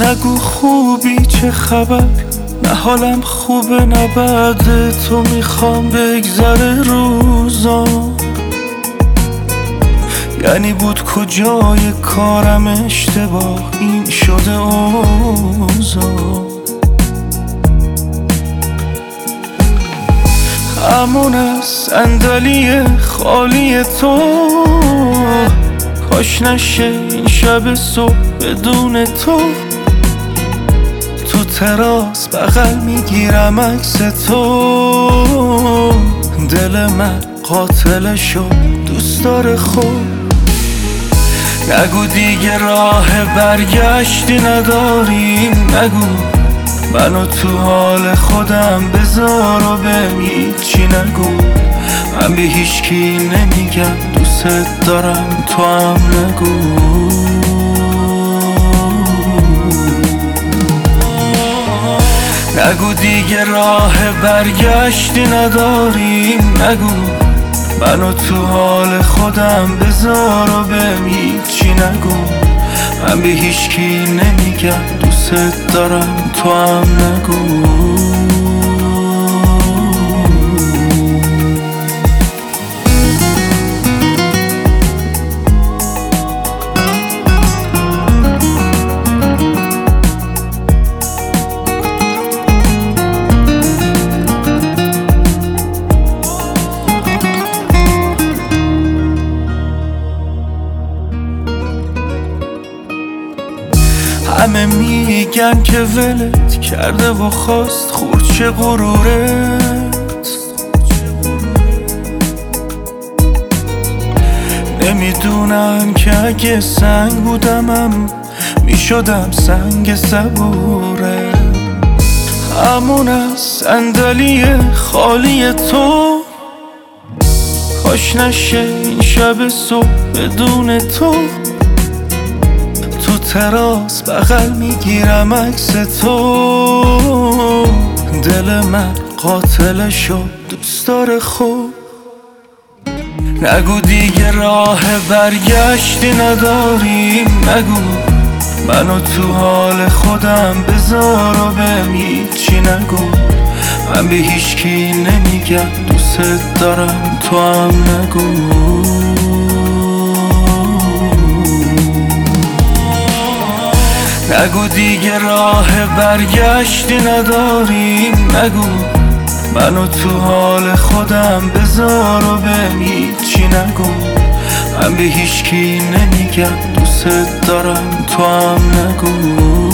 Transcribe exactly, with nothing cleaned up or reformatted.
نگو خوبی چه خبر، نه حالم خوبه نه بعد تو میخوام بگذره روزام. یعنی بود کجای کارم اشتباه این شده اوضاع. همون از صندلی خالی تو کاش نشه این شب صبح بدون تو. تو تراس بغل میگیرم عکس تو، دل من قاتل شد دوست داره خود. نگو دیگه راه برگشتی نداریم، نگو منو تو حال خودم بذار و بهم هیچی نگو. من به هیچکی نمیگم دوست دارم، تو هم نگو. نگو دیگه راه برگشتی نداریم، نگو منو تو حال خودم بذار و بهم هیچی نگو. من به هیچکی نمیگم دوست دارم، تو هم نگو. همه میگن که ولت کرده و خواست خورچه غرورت. نمیدونم که اگه سنگ بودمم میشدم سنگ صبوره. همون از صندلی خالی تو کاش نشه این شب صبح بدون تو. تو تراس بغل میگیرم عکس تو، دل من قاتل شد دوست داره خود. نگو دیگه راه برگشتی نداریم، نگو منو تو حال خودم بذار و بهم هیچی نگو. من به هیچکی نمیگم دوست دارم، تو هم نگو. نگو دیگه راه برگشتی نداریم، نگو منو تو حال خودم بذار و بهم هیچی نگو. من به هیچکی نمیگم دوست دارم، تو هم نگو.